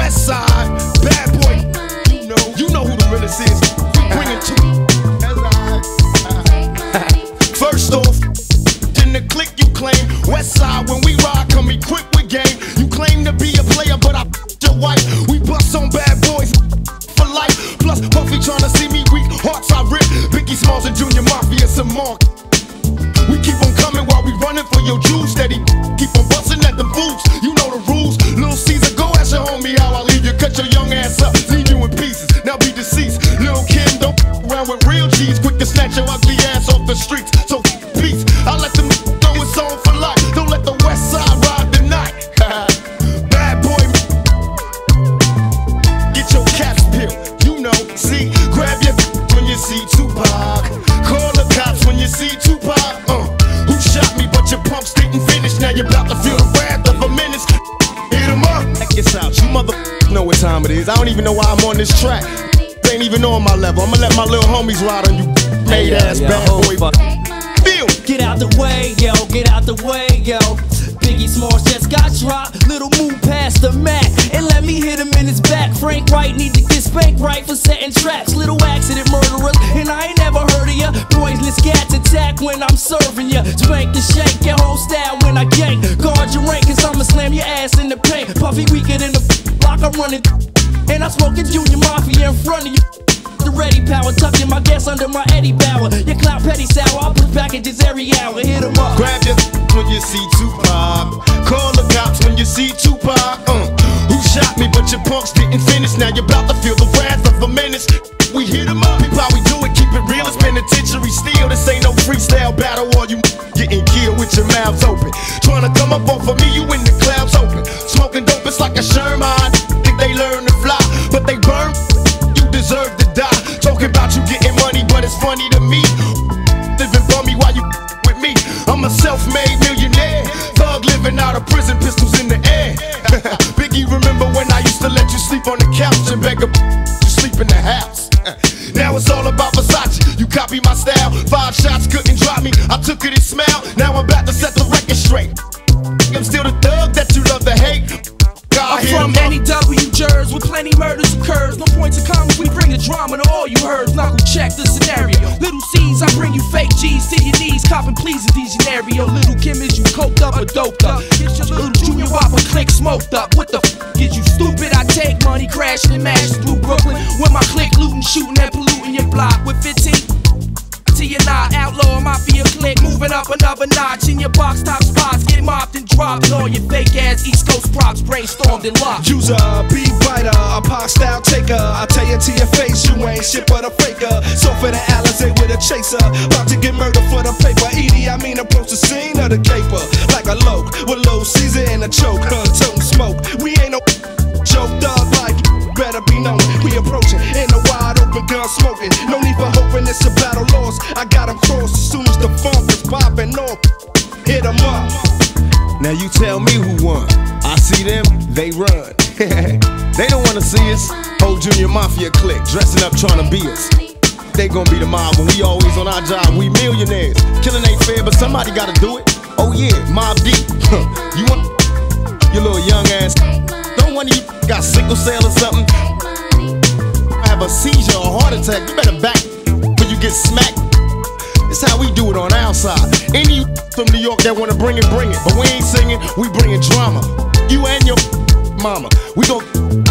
West Side, bad boy. You know who the realest is. We bring it to you. First off, in the click you claim. West Side, when we ride, come equipped with game. You claim to be a player, but I your wife. We bust on bad boys for life. Plus, Puffy tryna see me weak. Hearts I rip. Biggie Smalls and Junior Mafia, some more. We keep on coming while we running for your juice. Steady, keep on busting at the boots. You know the rules. Lil Caesar, go ask your homie how I leave you. Cut your young ass up, leave you in pieces. Now be deceased. Lil Kim, don't around with real G's. Quick to snatch your ugly ass off the streets. So peace. I let them know it's on for life. Don't let the West Side ride the night. Bad boy, get your caps peeled. You know, see, grab your when you see Tupac. Call the cops when you see Tupac. Who shot me, but your pumps didn't finish. Now you're about to feel the wrath of a menace. Hit 'em up. Check this out, you mother know what time it is. I don't even know why I'm on this track. They ain't even on my level. I'ma let my little homies ride on you made ass bad boy. Feel. Get out the way, yo, get out the way, yo. Biggie Smalls just got dropped. Little move past the Mac and let me hit him in his back. Frank Wright need to get spanked right for setting traps. Little accident murderers, and I ain't never heard of ya. Poisonous cats attack when I'm serving ya. Spank the shank, your whole style when I gank. Guard your rank, cause I'ma slam your ass in the paint. Puffy weaker than the block I'm running. And I'm smoking Junior Mafia in front of you. The ready power, tucking my gas under my Eddie Bauer. Your clout petty sour, I'll put packages every hour. Hit 'em up. Grab your when you see Tupac. Call the cops when you see Tupac. Who shot me, but your punks didn't finish. Now you're about to feel the wrath of a menace. We hit 'em up. People, how we do it, keep it real. It's penitentiary steel. This ain't no freestyle battle. All you getting killed with your mouths open. Trying to come up off of me, you in the clouds open. Smoking dope, it's like a Sherman. Think they learn to fly, but they burn. You deserve to die. Talking about you getting money, but it's funny to me. Living bummy while you with me. I'm a self-made millionaire. Thug living out of prison, pistols in the air. Biggie, remember when I used to let you sleep on the couch and beg you sleep in the house? Now it's all about Versace. You copy my style. 5 shots couldn't drop me. I took it and smiled. Now I'm about to set the record straight. I'm still the thug that you love to hate. I'm from NEW Jersey, with plenty murders occurs. No points of comments, we bring the drama to all you heard. Knuckle check the scenario. Little C's, I bring you fake G's to your knees. Copping please in these scenario. Little Kim, is you coked up or doped up? Get your little Junior Whopper click smoked up. What the f is you stupid? I take money crashing and mashing through Brooklyn. With my click looting, shooting and polluting your block. With 15 to your knot, outlaw mafia click, moving up another notch. In your box top spots, get mopped and dropped. All your fake ass East Coast props brainstormed and locked. User, beat writer, a pop style taker. I tell you to your face, you ain't shit but a faker. So for the Alizé with a chaser, about to get murdered for the paper. Edie, I mean approach the scene of the caper like a loke with Lil Caesar in a choke. Toting smoke, we ain't no joke. Thug life, better be known. We approaching in a wide open gun smoking. No need for hoping it's a battle lost. I got 'em crossed as soon as the funk is popping off. Hit 'em up. Now you tell me who won. I see them, they run. They don't wanna see us. Whole Junior Mafia clique dressing up trying to be us. They gon' be the mob when we always on our job. We millionaires. Killing ain't fair, but somebody gotta do it. Oh yeah, Mob Deep. You want your little young ass? Don't one of you got sickle cell or something? Have a seizure or a heart attack? You better back when you get smacked. It's how we do it on our side. Any from New York that wanna bring it, bring it. But we ain't singing, we bringing drama. You and your mama, we gon'.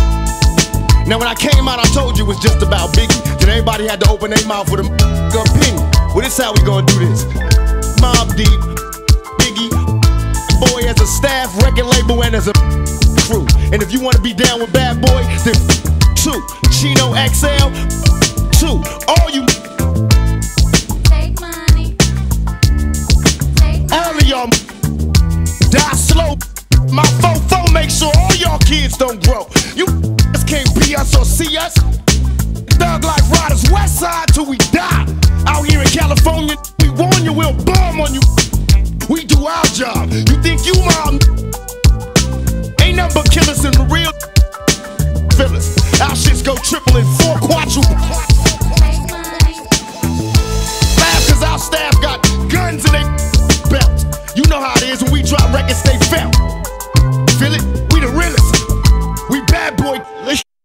Now when I came out, I told you it was just about Biggie. Then everybody had to open their mouth with a opinion. Well, this how we gonna do this. Mob Deep, Biggie, Boy as a staff, record label, and as a crew. And if you wanna be down with Bad Boy, then 2, Chino XL, 2, all you. All of y'all die slow. My fofo make sure all y'all kids don't grow. You can't be us or see us. Thug Life Riders, West Side till we die. Out here in California, we warn you, we'll bomb on you. We do our job. You think you mom? Ain't nothing but killers in the real villas. Our shits go triple and 4 quadruple. Laugh cause our staff got guns in their belt. You know how it is when we drop records they felt. Feel it? We the realest. We Bad Boy. Let's